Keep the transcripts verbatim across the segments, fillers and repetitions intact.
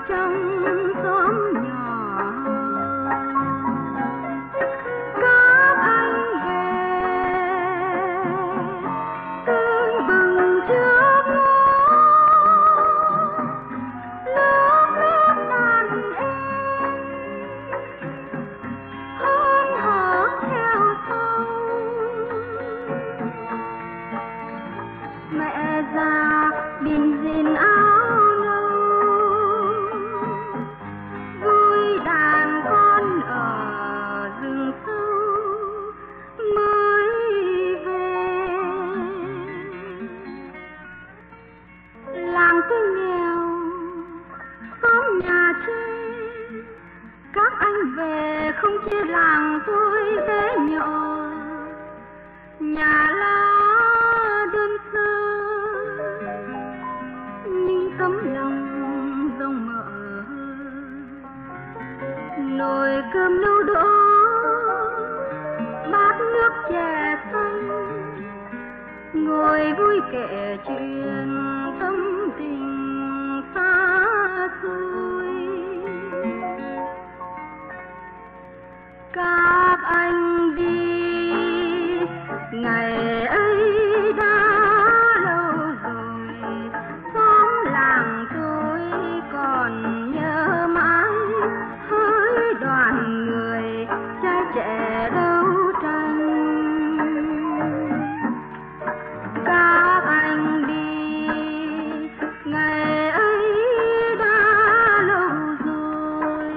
trong xóm nhỏ. Các anh về tưng bừng trước ngõ, nước nước đàn em hớn hở theo sau. Mẹ già bỉm rìn áo nâu, vui đàn con ở rừng sâu mới về. Làng tôi nghèo, xóm nhà chê, các anh về không chê làng tôi bé nhỏ. Nhà lá đơn sơ nhưng tấm lòng rộng mở, nồi cơm nấu đỗ, bát nước chè xanh, ngồi vui kể chuyện tâm tình xa xôi. Các anh đi ngày ấy đã lâu rồi, xóm làng tôi còn nhớ mãi hỡi đoàn người trai trẻ đấu tranh. Các anh đi ngày ấy đã lâu rồi,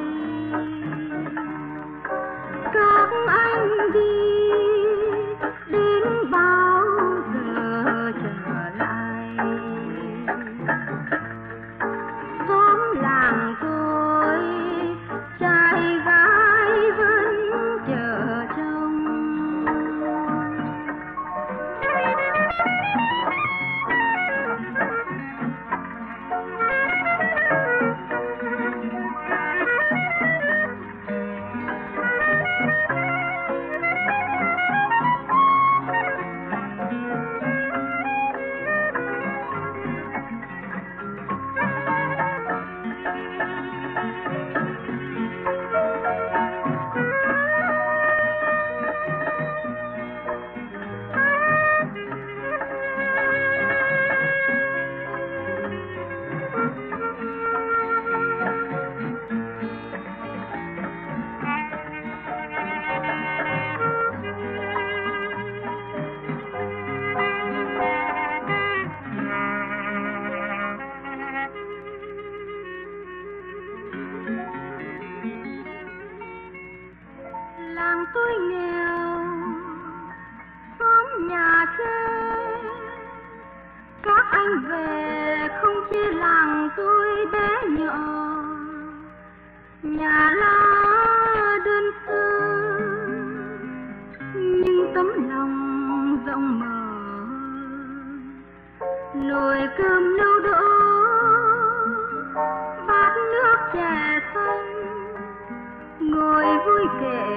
các anh đi đến bao giờ trở lại. Xóm làng tôi trai gái vẫn chờ trông. Làng tôi nghèo, xóm nhà chê, các anh về không chê làng tôi bé nhỏ. Nhà lá đơn sơ nhưng tấm lòng rộng mở, nồi cơm nấu đỗ, bát nước chè xanh, ngồi vui kể